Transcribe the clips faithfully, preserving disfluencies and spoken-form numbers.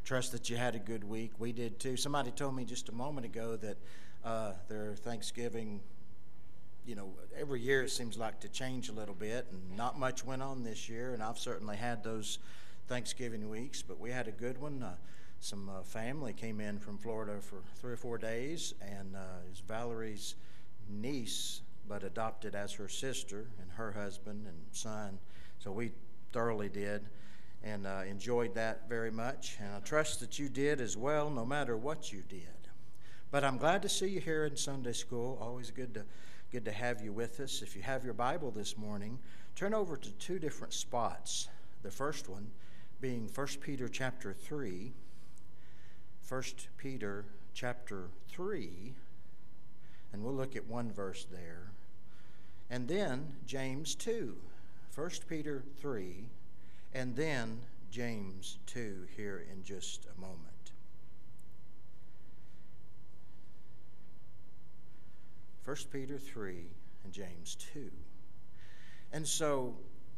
trust that you had a good week. We did too. Somebody told me just a moment ago that uh, their Thanksgiving, you know, every year it seems like to change a little bit, and not much went on this year, and I've certainly had those Thanksgiving weeks, but we had a good one. Uh, some uh, family came in from Florida for three or four days, and uh, it was Valerie's niece, but adopted as her sister, and her husband and son. So we thoroughly did and uh, enjoyed that very much, and I trust that you did as well, no matter what you did. But I'm glad to see you here in Sunday school. Always good to good to have you with us. If you have your Bible this morning, turn over to two different spots. The first one being First Peter chapter three. First Peter chapter three, and we'll look at one verse there. And then James two. First Peter three, and then James two here in just a moment. First Peter three and James two. And so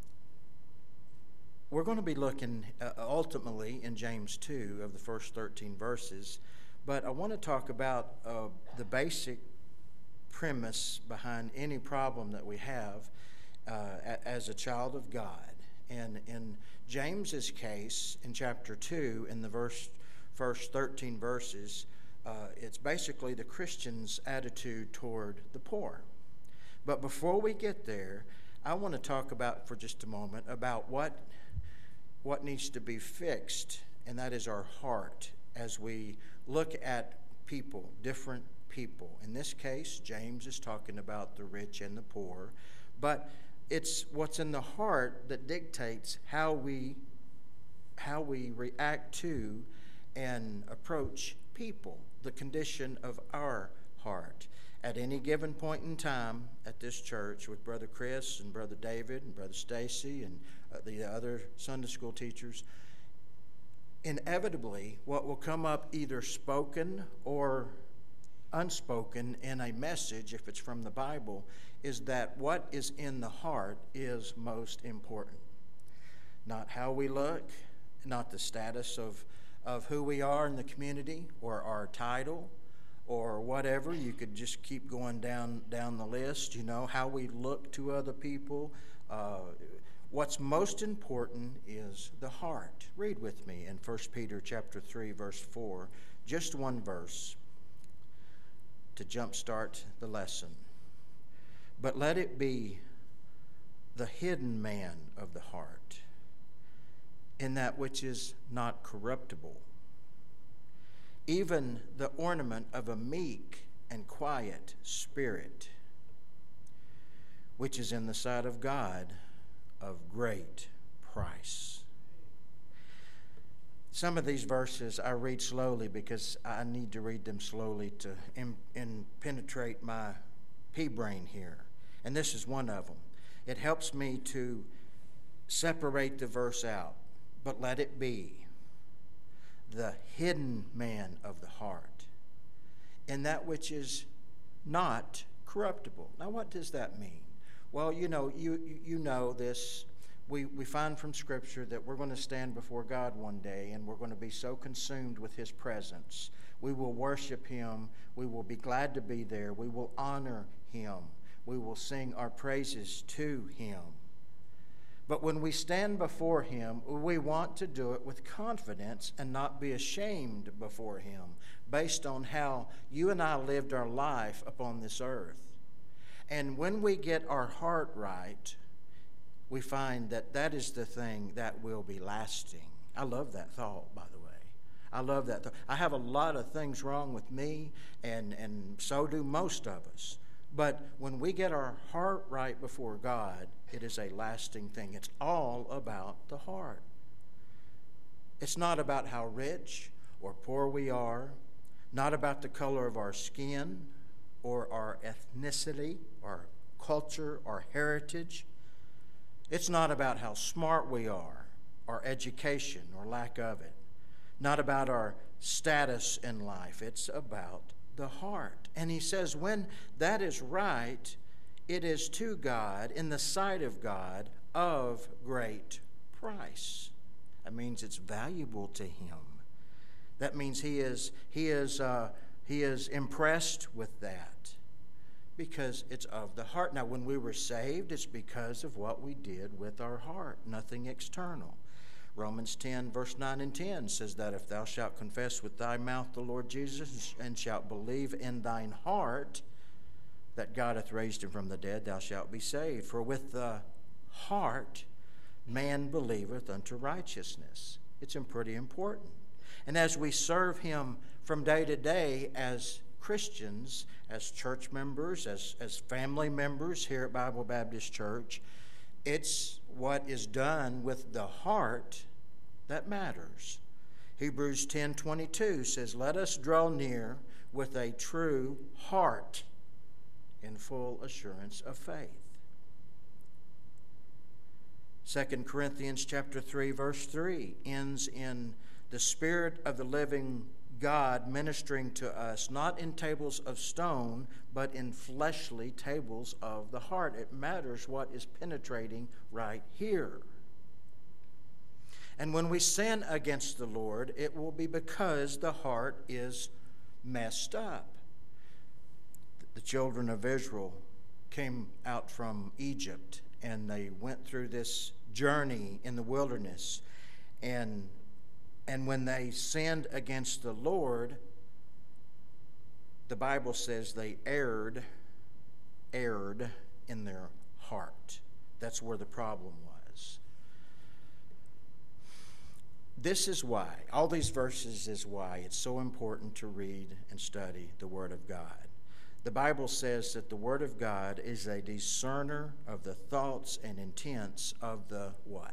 we're going to be looking uh, ultimately in James two of the first thirteen verses, but I want to talk about uh, the basic premise behind any problem that we have uh, a- as a child of God. And in James's case, in chapter two, in the verse, first thirteen verses, uh, it's basically the Christian's attitude toward the poor. But before we get there, I want to talk about for just a moment about what what needs to be fixed, and that is our heart as we look at people, different people. In this case, James is talking about the rich and the poor, but it's what's in the heart that dictates how we how we react to and approach people, the condition of our heart. At any given point in time at this church with Brother Chris and Brother David and Brother Stacy and uh, the other Sunday school teachers, inevitably what will come up either spoken or unspoken in a message, if it's from the Bible, is that what is in the heart is most important. Not how we look, not the status of, of who we are in the community or our title or whatever. You could just keep going down down the list, you know, how we look to other people. Uh, what's most important is the heart. Read with me in First Peter chapter three, verse four, just one verse to jumpstart the lesson. But let it be the hidden man of the heart, in that which is not corruptible, even the ornament of a meek and quiet spirit, which is in the sight of God of great price. Some of these verses I read slowly because I need to read them slowly to in, in penetrate my pea brain here. And this is one of them. It helps me to separate the verse out. But let it be the hidden man of the heart, in that which is not corruptible. Now, what does that mean? Well, you know, you you know this. We, we find from Scripture that we're going to stand before God one day, and we're going to be so consumed with His presence. We will worship Him. We will be glad to be there. We will honor Him. We will sing our praises to Him. But when we stand before Him, we want to do it with confidence and not be ashamed before Him, based on how you and I lived our life upon this earth. And when we get our heart right, we find that that is the thing that will be lasting. I love that thought, by the way. I love that thought. I have a lot of things wrong with me, and, and so do most of us. But when we get our heart right before God, it is a lasting thing. It's all about the heart. It's not about how rich or poor we are, not about the color of our skin or our ethnicity, our culture, our heritage. It's not about how smart we are, our education or lack of it. Not about our status in life. It's about the heart. And he says when that is right, it is to God, in the sight of God, of great price. That means it's valuable to Him. That means he is, he is, uh, he is impressed with that because it's of the heart. Now, when we were saved, it's because of what we did with our heart, nothing external. Romans ten, verse nine and ten says that if thou shalt confess with thy mouth the Lord Jesus and shalt believe in thine heart that God hath raised him from the dead, thou shalt be saved. For with the heart man believeth unto righteousness. It's pretty important. And as we serve him from day to day as Christians, as church members, as, as family members here at Bible Baptist Church, it's what is done with the heart that matters. Hebrews ten twenty-two says, let us draw near with a true heart in full assurance of faith. Second Corinthians chapter three, verse three ends in the Spirit of the living God ministering to us, not in tables of stone, but in fleshly tables of the heart. It matters what is penetrating right here. And when we sin against the Lord, it will be because the heart is messed up. The children of Israel came out from Egypt, and they went through this journey in the wilderness. And, and when they sinned against the Lord, the Bible says they erred, erred in their heart. That's where the problem was. This is why, all these verses is why it's so important to read and study the Word of God. The Bible says that the Word of God is a discerner of the thoughts and intents of the what?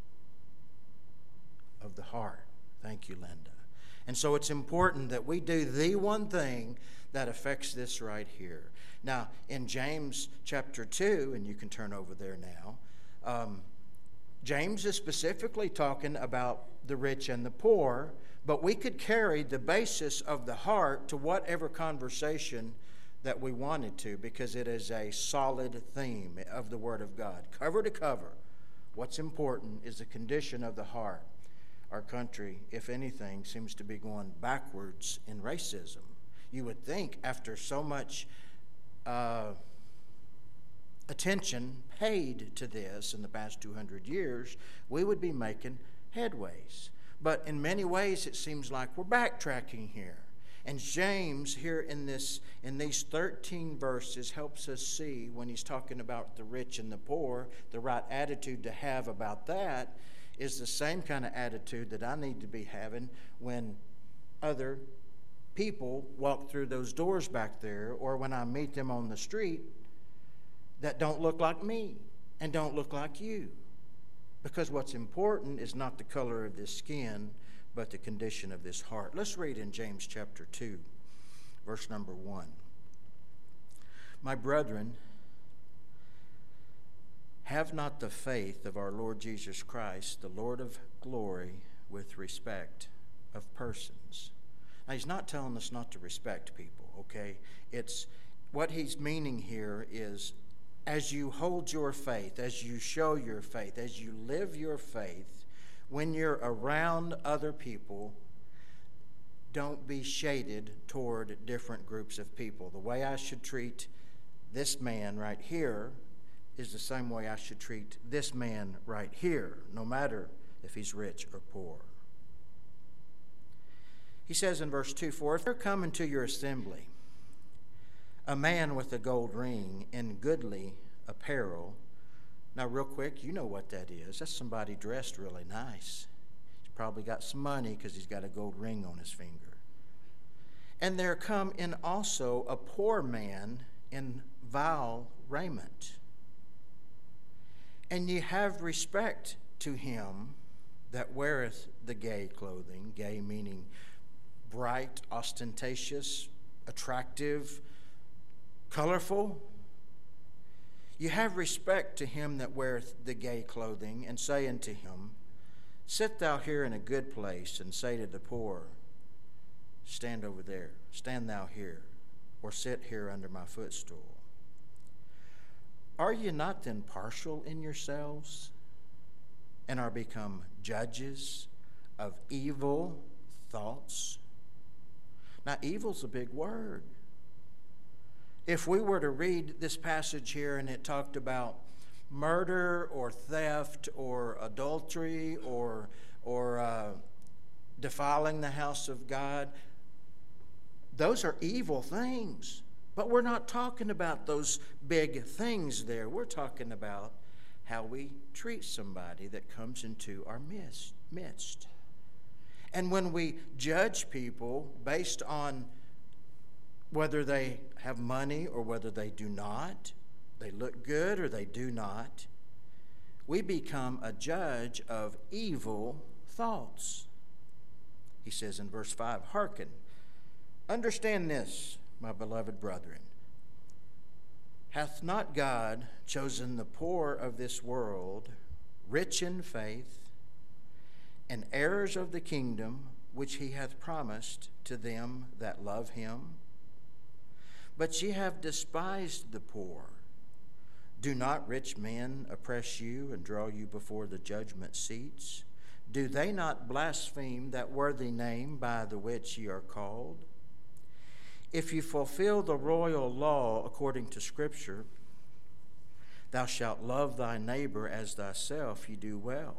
Of the heart. Thank you, Linda. And so it's important that we do the one thing that affects this right here. Now, in James chapter two, and you can turn over there now, um, James is specifically talking about the rich and the poor, but we could carry the basis of the heart to whatever conversation that we wanted to, because it is a solid theme of the Word of God. Cover to cover, what's important is the condition of the heart. Our country, if anything, seems to be going backwards in racism. You would think after so much uh, attention paid to this in the past two hundred years, we would be making headways. But in many ways, it seems like we're backtracking here. And James here in this in these thirteen verses helps us see, when he's talking about the rich and the poor, the right attitude to have about that is the same kind of attitude that I need to be having when other people walk through those doors back there, or when I meet them on the street that don't look like me and don't look like you. Because what's important is not the color of this skin, but the condition of this heart. Let's read in James chapter two, verse number one. My brethren, have not the faith of our Lord Jesus Christ, the Lord of glory, with respect of persons. Now, he's not telling us not to respect people, okay? It's what he's meaning here is, as you hold your faith, as you show your faith, as you live your faith, when you're around other people, don't be shaded toward different groups of people. The way I should treat this man right here is the same way I should treat this man right here, no matter if he's rich or poor. He says in verse two, for if there come into your assembly a man with a gold ring in goodly apparel. Now, real quick, you know what that is. That's somebody dressed really nice. He's probably got some money because he's got a gold ring on his finger. And there come in also a poor man in vile raiment. And ye have respect to him that weareth the gay clothing, gay meaning bright, ostentatious, attractive, colorful. You have respect to him that weareth the gay clothing, and say unto him, sit thou here in a good place, and say to the poor, stand over there, stand thou here, or sit here under my footstool. Are ye not then partial in yourselves, and are become judges of evil thoughts. Now, evil's a big word. If we were to read this passage here and it talked about murder or theft or adultery or, or uh, defiling the house of God, those are evil things. But we're not talking about those big things there. We're talking about how we treat somebody that comes into our midst. midst. And when we judge people based on whether they have money or whether they do not, they look good or they do not, we become a judge of evil thoughts. He says in verse five, hearken, understand this, my beloved brethren. Hath not God chosen the poor of this world, rich in faith, and heirs of the kingdom which he hath promised to them that love him? But ye have despised the poor. Do not rich men oppress you and draw you before the judgment seats? Do they not blaspheme that worthy name by the which ye are called? If you fulfill the royal law according to Scripture, thou shalt love thy neighbor as thyself, you do well.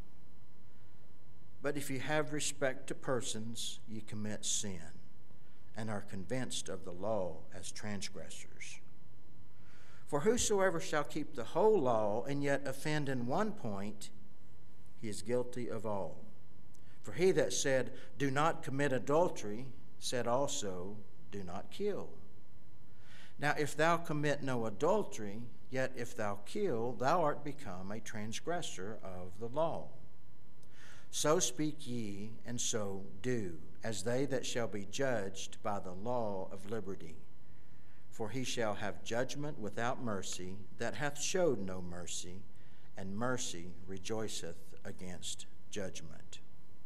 But if you have respect to persons, ye commit sin, and are convinced of the law as transgressors. For whosoever shall keep the whole law and yet offend in one point, he is guilty of all. For he that said, do not commit adultery, said also, do not kill. Now if thou commit no adultery, yet if thou kill, thou art become a transgressor of the law. So speak ye, and so do, as they that shall be judged by the law of liberty. For he shall have judgment without mercy, that hath showed no mercy, and mercy rejoiceth against judgment.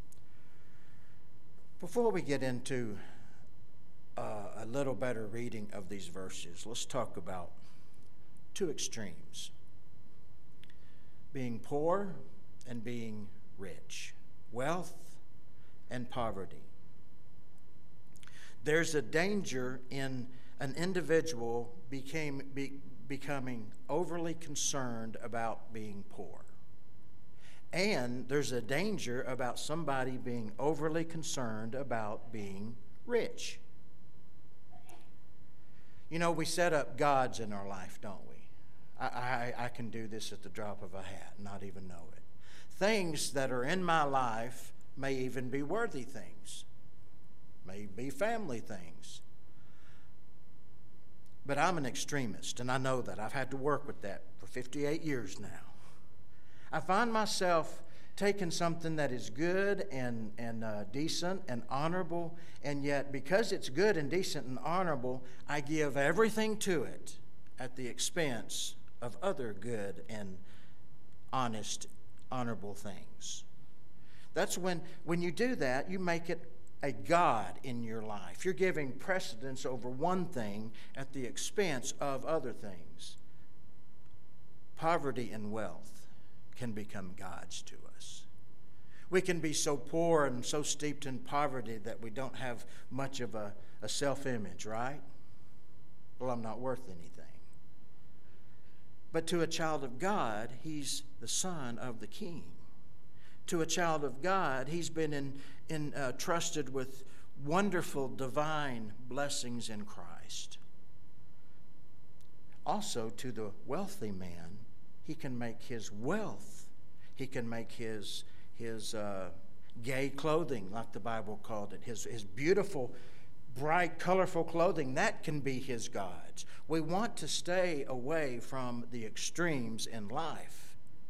Before we get into uh, a little better reading of these verses, let's talk about two extremes: being poor and being rich, wealth and poverty. There's a danger in an individual became, be, becoming overly concerned about being poor. And there's a danger about somebody being overly concerned about being rich. You know, we set up gods in our life, don't we? I, I, I can do this at the drop of a hat, not even know it. Things that are in my life may even be worthy things, may be family things. But I'm an extremist, and I know that. I've had to work with that for fifty-eight years now. I find myself taking something that is good and, and uh, decent and honorable, and yet because it's good and decent and honorable, I give everything to it at the expense of other good and honest, honorable things. That's when, when you do that, you make it a God in your life. You're giving precedence over one thing at the expense of other things. Poverty and wealth can become gods to us. We can be so poor and so steeped in poverty that we don't have much of a, a self-image, right? Well, I'm not worth anything. But to a child of God, he's the son of the King. To a child of God, he's been in, in, uh, trusted with wonderful divine blessings in Christ. Also, to the wealthy man, he can make his wealth, he can make his, his uh, gay clothing, like the Bible called it, his, his beautiful, bright, colorful clothing, that can be his gods. We want to stay away from the extremes in life.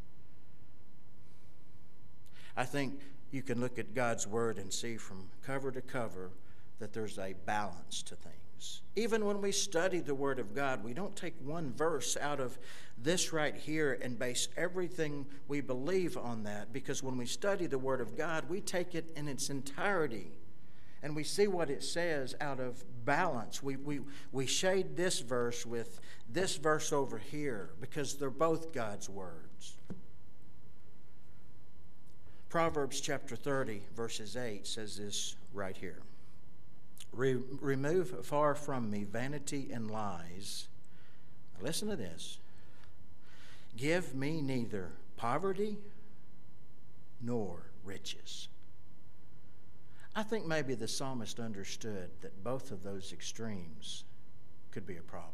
I think you can look at God's Word and see from cover to cover that there's a balance to things. Even when we study the Word of God, we don't take one verse out of this right here and base everything we believe on that, because when we study the Word of God, we take it in its entirety and we see what it says out of balance. We, we, we shade this verse with this verse over here because they're both God's words. Proverbs chapter thirty, verses eight says this right here. Re- remove far from me vanity and lies. Now listen to this. Give me neither poverty nor riches. I think maybe the psalmist understood that both of those extremes could be a problem.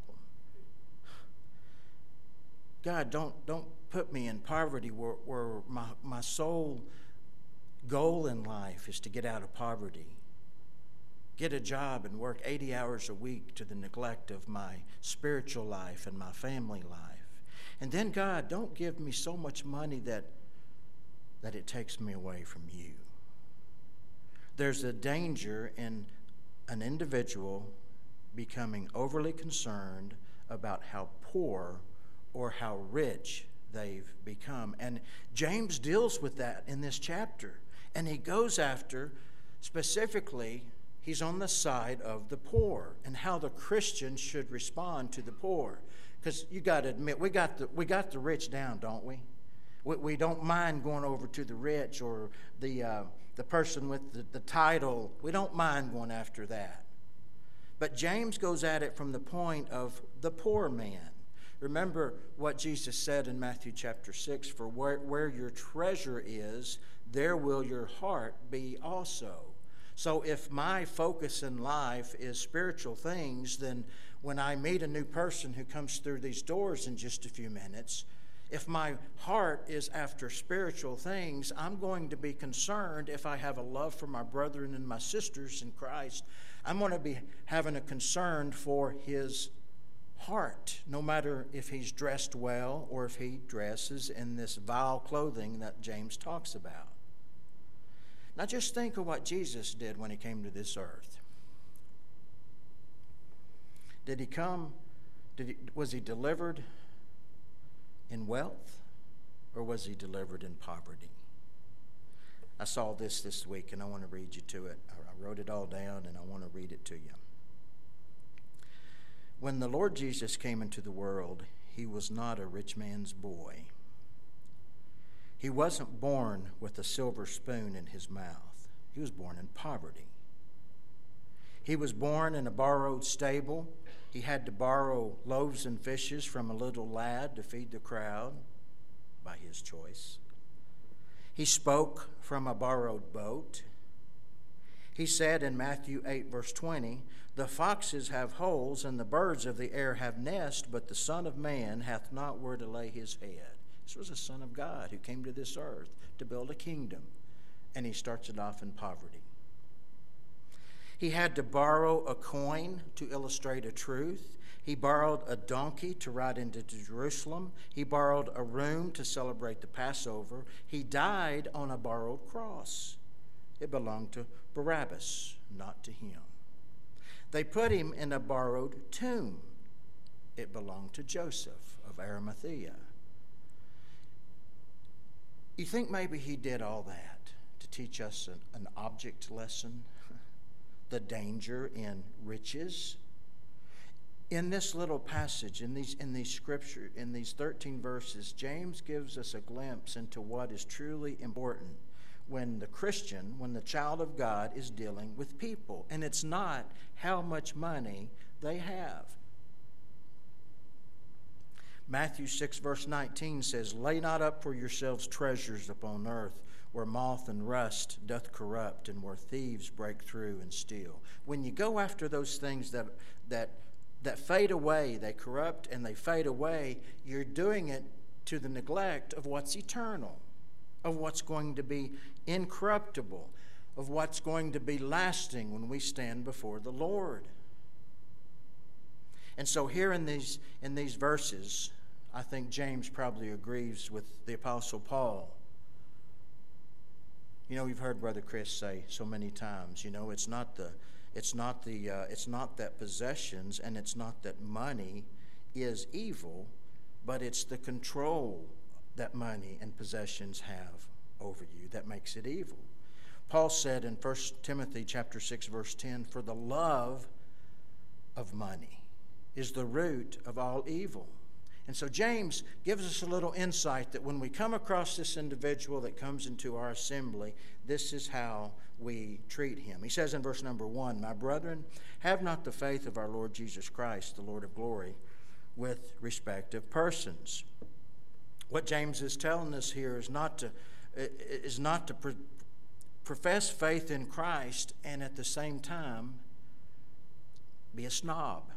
God, don't, don't put me in poverty where, where my, my sole goal in life is to get out of poverty. Get a job and work eighty hours a week to the neglect of my spiritual life and my family life. And then, God, don't give me so much money that, that it takes me away from you. There's a danger in an individual becoming overly concerned about how poor or how rich they've become. And James deals with that in this chapter. And he goes after, specifically, he's on the side of the poor and how the Christian should respond to the poor. Because you got to admit, we got the we got the rich down, don't we? We, we don't mind going over to the rich or the uh, the person with the, the title. We don't mind going after that. But James goes at it from the point of the poor man. Remember what Jesus said in Matthew chapter six, for where, where your treasure is, there will your heart be also. So if my focus in life is spiritual things, then when I meet a new person who comes through these doors in just a few minutes, if my heart is after spiritual things, I'm going to be concerned if I have a love for my brethren and my sisters in Christ. I'm going to be having a concern for his heart, no matter if he's dressed well or if he dresses in this vile clothing that James talks about. Now just think of what Jesus did when he came to this earth. Did he come, did he, was he delivered in wealth or was he delivered in poverty? I saw this this week and I want to read you to it. I wrote it all down and I want to read it to you. When the Lord Jesus came into the world, he was not a rich man's boy. He wasn't born with a silver spoon in his mouth. He was born in poverty. He was born in a borrowed stable. He had to borrow loaves and fishes from a little lad to feed the crowd by his choice. He spoke from a borrowed boat. He said in Matthew eight, verse twenty, the foxes have holes and the birds of the air have nests, but the Son of Man hath not where to lay his head. This was a Son of God who came to this earth to build a kingdom, and he starts it off in poverty. He had to borrow a coin to illustrate a truth. He borrowed a donkey to ride into Jerusalem. He borrowed a room to celebrate the Passover. He died on a borrowed cross. It belonged to Barabbas, not to him. They put him in a borrowed tomb. It belonged to Joseph of Arimathea. You think maybe he did all that to teach us an, an object lesson? The danger in riches? In this little passage, in these in these scripture, in these thirteen verses, James gives us a glimpse into what is truly important when the Christian, when the child of God is dealing with people. And it's not how much money they have. Matthew six, verse nineteen says, lay not up for yourselves treasures upon earth, where moth and rust doth corrupt, and where thieves break through and steal. When you go after those things that that that fade away, they corrupt and they fade away, you're doing it to the neglect of what's eternal, of what's going to be incorruptible, of what's going to be lasting when we stand before the Lord. And so here in these in these verses, I think James probably agrees with the Apostle Paul. You know, we've heard Brother Chris say so many times, you know, it's not the it's not the uh, it's not that possessions and it's not that money is evil, but it's the control that money and possessions have over you that makes it evil. Paul said in First Timothy chapter six, verse ten, for the love of money is the root of all evil, And so James gives us a little insight that when we come across this individual that comes into our assembly, this is how we treat him. He says in verse number one, "My brethren, have not the faith of our Lord Jesus Christ, the Lord of glory, with respect of persons." What James is telling us here is not to, is not to pro- profess faith in Christ and at the same time be a snob.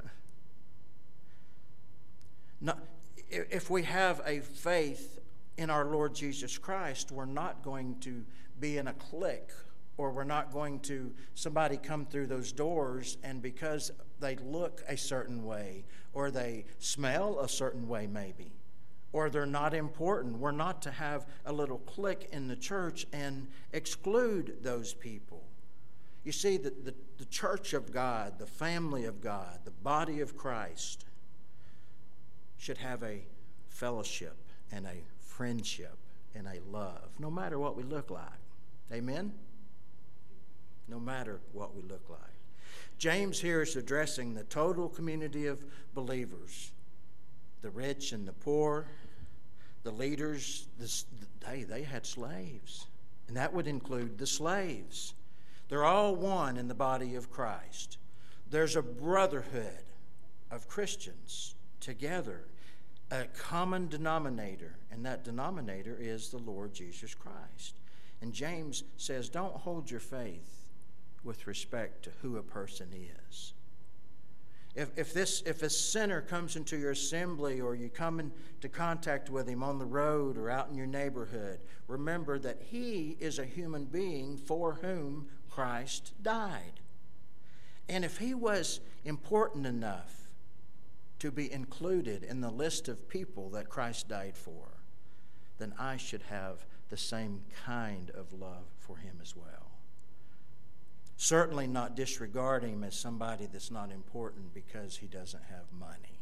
Not, if we have a faith in our Lord Jesus Christ, we're not going to be in a clique, or we're not going to, somebody come through those doors and because they look a certain way, or they smell a certain way maybe, or they're not important, we're not to have a little clique in the church and exclude those people. You see, the, the, the church of God, the family of God, the body of Christ should have a fellowship and a friendship and a love, no matter what we look like. Amen? No matter what we look like. James here is addressing the total community of believers, the rich and the poor, the leaders. The, hey, they had slaves, and that would include the slaves. They're all one in the body of Christ. There's a brotherhood of Christians together, a common denominator, and that denominator is the Lord Jesus Christ. And James says, don't hold your faith with respect to who a person is. If, if, this, if a sinner comes into your assembly, or you come into contact with him on the road or out in your neighborhood, remember that he is a human being for whom Christ died. And if he was important enough to be included in the list of people that Christ died for, then I should have the same kind of love for him as well. Certainly not disregard him as somebody that's not important because he doesn't have money.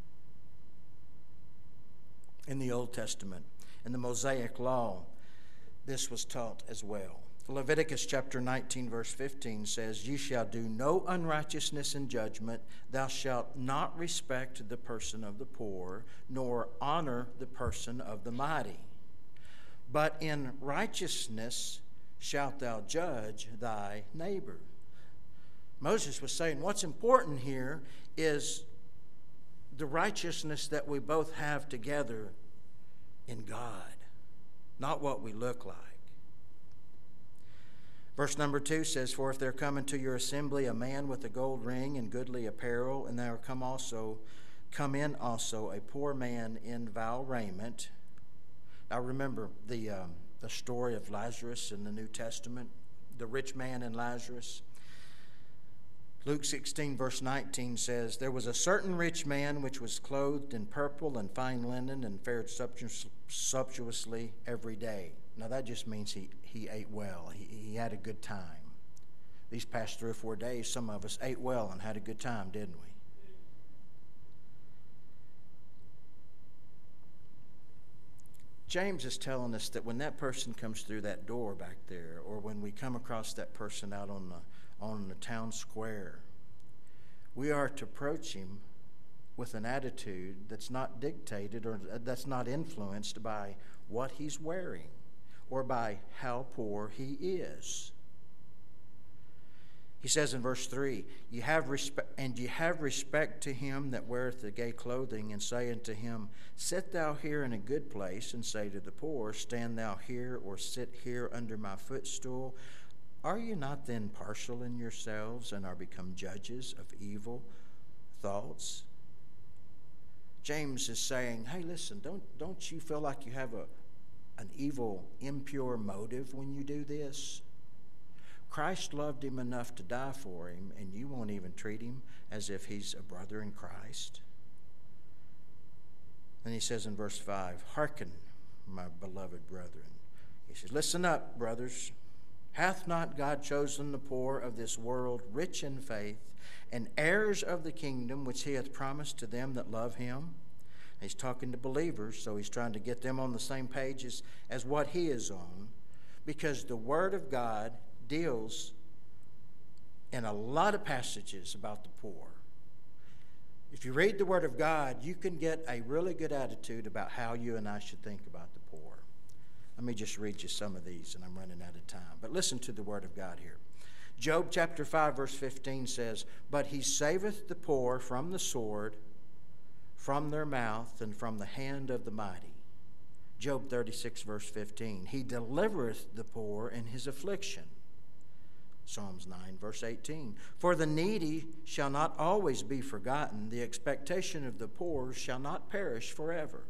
In the Old Testament, in the Mosaic Law, this was taught as well. Leviticus chapter nineteen, verse fifteen says, "You shall do no unrighteousness in judgment. Thou shalt not respect the person of the poor, nor honor the person of the mighty. But in righteousness shalt thou judge thy neighbor." Moses was saying what's important here is the righteousness that we both have together in God, not what we look like. Verse number two says, "For if there come into your assembly a man with a gold ring and goodly apparel, and there come also come in also a poor man in vile raiment." Now remember the um, the story of Lazarus in the New Testament, the rich man and Lazarus. Luke sixteen, verse nineteen says, "There was a certain rich man which was clothed in purple and fine linen, and fared sumptuously every day." Now that just means he, he ate well. He, he had a good time. These past three or four days, some of us ate well and had a good time, didn't we? James is telling us that when that person comes through that door back there, or when we come across that person out on the, on the town square, we are to approach him with an attitude that's not dictated or that's not influenced by what he's wearing or by how poor he is. He says in verse three, "You have respect, and you have respect to him that weareth the gay clothing, and say unto him, Sit thou here in a good place, and say to the poor, Stand thou here, or sit here under my footstool. Are you not then partial in yourselves, and are become judges of evil thoughts?" James is saying, hey, listen, don't, don't you feel like you have a an evil, impure motive when you do this? Christ loved him enough to die for him, and you won't even treat him as if he's a brother in Christ. Then he says in verse five, "Hearken, my beloved brethren." He says, "Listen up, brothers. Hath not God chosen the poor of this world rich in faith, and heirs of the kingdom which he hath promised to them that love him?" He's talking to believers, so he's trying to get them on the same page as, as what he is on, because the Word of God deals in a lot of passages about the poor. If you read the Word of God, you can get a really good attitude about how you and I should think about the poor. Let me just read you some of these, and I'm running out of time. But listen to the Word of God here. Job chapter five, verse fifteen says, "But he saveth the poor from the sword, from their mouth, and from the hand of the mighty." Job thirty-six, verse fifteen, "He delivereth the poor in his affliction." Psalms nine, verse eighteen, "For the needy shall not always be forgotten. The expectation of the poor shall not perish forever."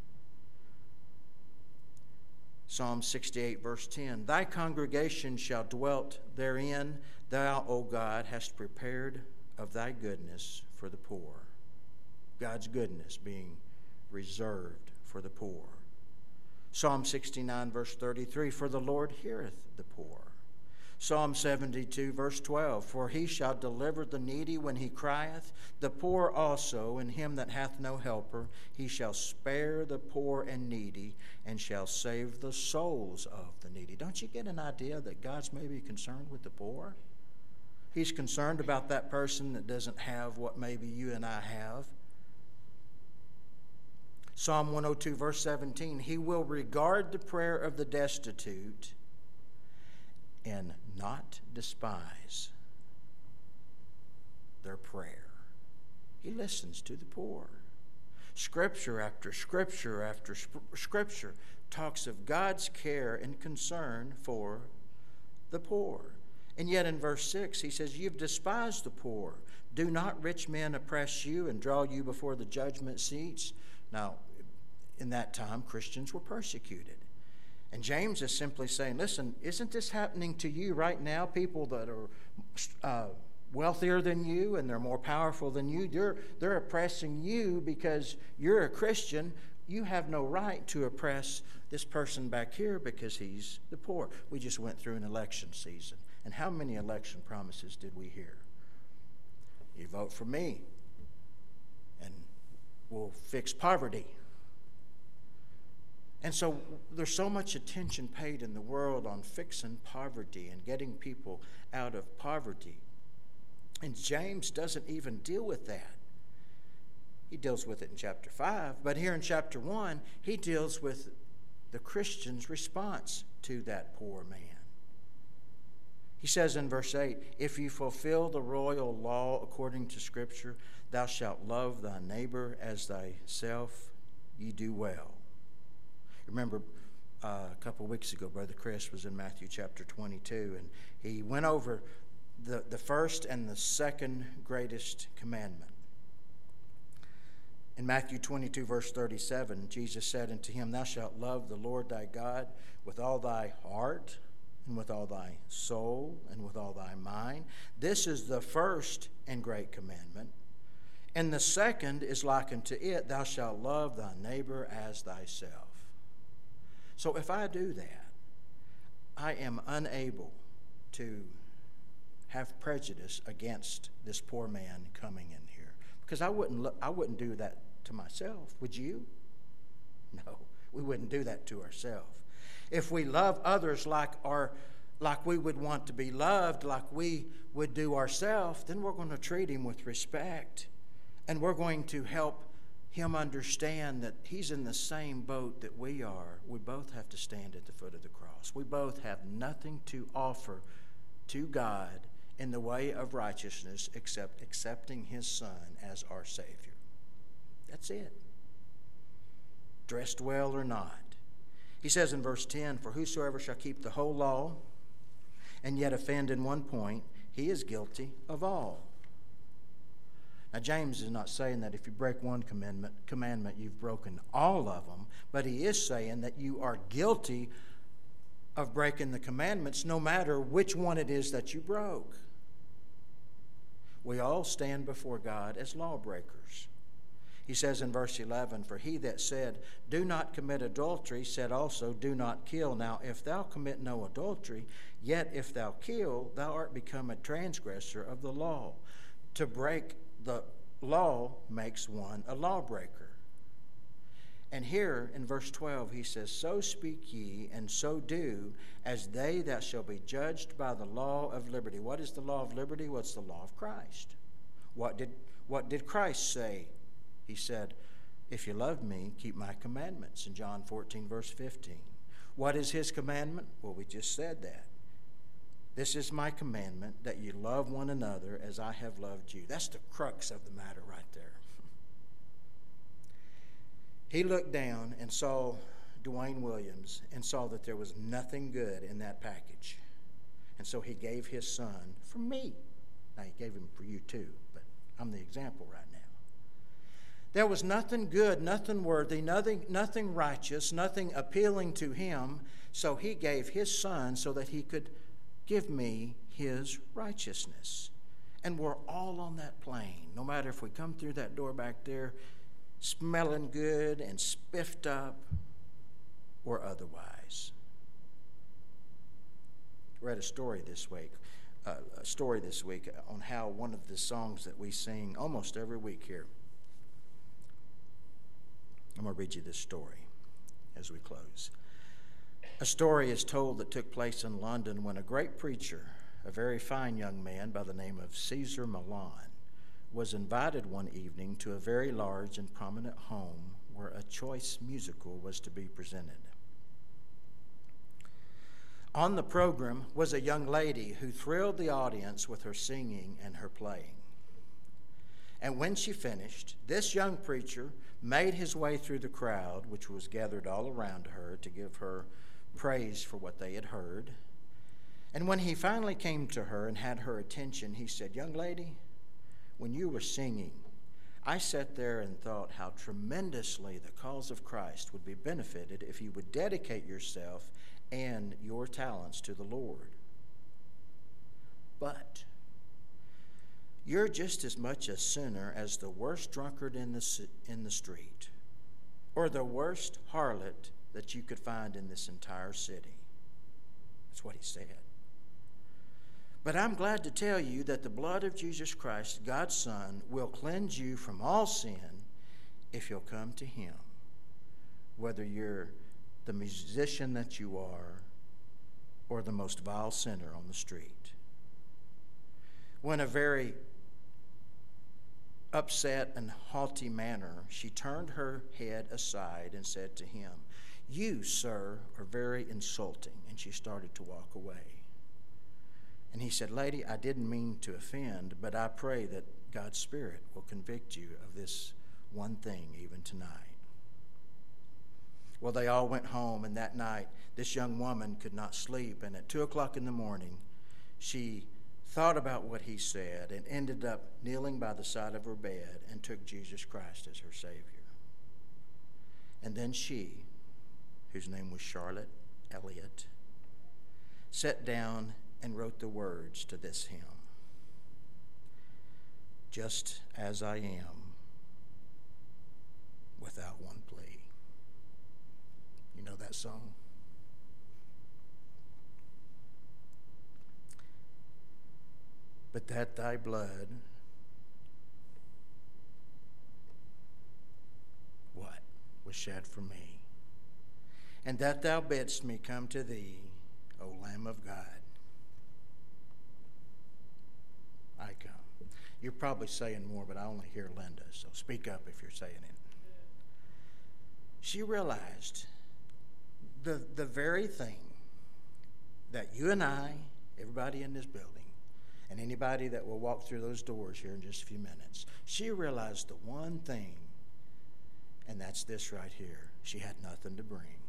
Psalm sixty-eight, verse ten, "Thy congregation shall dwell therein. Thou, O God, hast prepared of thy goodness for the poor." God's goodness being reserved for the poor. Psalm sixty-nine, verse thirty-three, "For the Lord heareth the poor." Psalm seventy-two, verse twelve, "For he shall deliver the needy when he crieth, the poor also, and him that hath no helper. He shall spare the poor and needy, and shall save the souls of the needy." Don't you get an idea that God's maybe concerned with the poor? He's concerned about that person that doesn't have what maybe you and I have. Psalm one oh two, verse seventeen, "He will regard the prayer of the destitute and not despise their prayer." He listens to the poor. Scripture after scripture after scripture talks of God's care and concern for the poor. And yet in verse six he says, "You've despised the poor. Do not rich men oppress you and draw you before the judgment seats?" Now, in that time, Christians were persecuted. And James is simply saying, listen, isn't this happening to you right now? People that are uh, wealthier than you and they're more powerful than you, they're, they're oppressing you because you're a Christian. You have no right to oppress this person back here because he's the poor. We just went through an election season. And how many election promises did we hear? You vote for me, and we'll fix poverty. And so there's so much attention paid in the world on fixing poverty and getting people out of poverty. And James doesn't even deal with that. He deals with it in chapter five, but here in chapter one, he deals with the Christian's response to that poor man. He says in verse eight, "If you fulfill the royal law according to Scripture, thou shalt love thy neighbor as thyself, ye do well." Remember, uh, a couple of weeks ago, Brother Chris was in Matthew chapter twenty-two, and he went over the, the first and the second greatest commandment. In Matthew twenty-two, verse thirty-seven, Jesus said unto him, "Thou shalt love the Lord thy God with all thy heart, and with all thy soul, and with all thy mind. This is the first and great commandment. And the second is like unto it, thou shalt love thy neighbor as thyself." So if I do that, I am unable to have prejudice against this poor man coming in here. Because I wouldn't, I wouldn't do that to myself. Would you? No, we wouldn't do that to ourselves. If we love others like our, like we would want to be loved, like we would do ourselves, then we're going to treat him with respect. And we're going to help him understand that he's in the same boat that we are. We both have to stand at the foot of the cross. We both have nothing to offer to God in the way of righteousness except accepting his Son as our Savior. That's it. Dressed well or not. He says in verse ten, "For whosoever shall keep the whole law and yet offend in one point, he is guilty of all." Now, James is not saying that if you break one commandment, commandment, you've broken all of them, but he is saying that you are guilty of breaking the commandments no matter which one it is that you broke. We all stand before God as lawbreakers. He says in verse eleven, "For he that said, do not commit adultery, said also, do not kill. Now, if thou commit no adultery, yet if thou kill, thou art become a transgressor of the law." To break the law makes one a lawbreaker. And here in verse twelve he says, "So speak ye, and so do, as they that shall be judged by the law of liberty." What is the law of liberty? What's the law of Christ? What did What did Christ say? He said, if you love me, keep my commandments in John fourteen, verse fifteen. What is his commandment? Well, we just said that. This is my commandment, that you love one another as I have loved you. That's the crux of the matter right there. He looked down and saw Dwayne Williams and saw that there was nothing good in that package. And so he gave his son for me. Now, he gave him for you too, but I'm the example right now. There was nothing good, nothing worthy, nothing, nothing righteous, nothing appealing to him, so he gave his son so that he could give me his righteousness. And we're all on that plane, no matter if we come through that door back there smelling good and spiffed up or otherwise. Read a story this week, uh, a story this week on how one of the songs that we sing almost every week here. I'm going to read you this story as we close. A story is told that took place in London when a great preacher, a very fine young man by the name of Caesar Milan, was invited one evening to a very large and prominent home where a choice musical was to be presented. On the program was a young lady who thrilled the audience with her singing and her playing. And when she finished, this young preacher made his way through the crowd, which was gathered all around her, to give her praise for what they had heard. And when he finally came to her and had her attention, he said, "Young lady, when you were singing, I sat there and thought how tremendously the cause of Christ would be benefited if you would dedicate yourself and your talents to the Lord. But you're just as much a sinner as the worst drunkard in the, in the street, or the worst harlot that you could find in this entire city." That's what he said. "But I'm glad to tell you that the blood of Jesus Christ, God's Son, will cleanse you from all sin if you'll come to him, whether you're the musician that you are or the most vile sinner on the street." When a very upset and haughty manner, she turned her head aside and said to him, "You, sir, are very insulting," and she started to walk away. And he said, "Lady, I didn't mean to offend, but I pray that God's Spirit will convict you of this one thing even tonight." Well, they all went home, and that night this young woman could not sleep, and at two o'clock in the morning she thought about what he said and ended up kneeling by the side of her bed and took Jesus Christ as her Savior. And then she, whose name was Charlotte Elliott, sat down and wrote the words to this hymn: "Just as I am, without one plea." You know that song? "But that thy blood," what? "Was shed for me, and that thou bidst me come to thee, O Lamb of God, I come." You're probably saying more, but I only hear Linda, so speak up if you're saying it. She realized the, the very thing that you and I, everybody in this building, and anybody that will walk through those doors here in just a few minutes, she realized the one thing, and that's this right here: she had nothing to bring.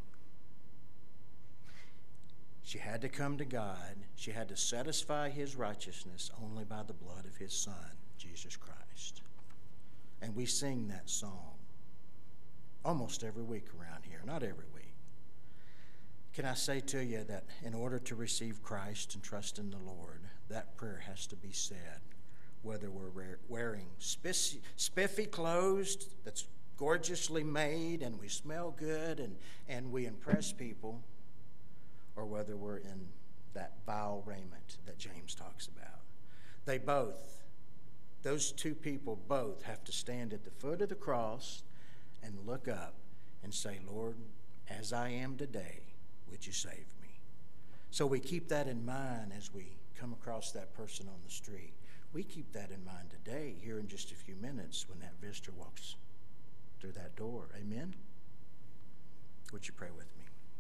She had to come to God. She had to satisfy his righteousness only by the blood of his Son, Jesus Christ. And we sing that song almost every week around here, not every week. Can I say to you that in order to receive Christ and trust in the Lord, that prayer has to be said, whether we're wearing spiffy, spiffy clothes that's gorgeously made and we smell good and, and we impress people, or whether we're in that vile raiment that James talks about. They both, those two people both have to stand at the foot of the cross and look up and say, "Lord, as I am today, would you save me?" So we keep that in mind as we come across that person on the street. we keep that in mind today, here in just a few minutes, when that visitor walks through that door. Amen? Would you pray with me?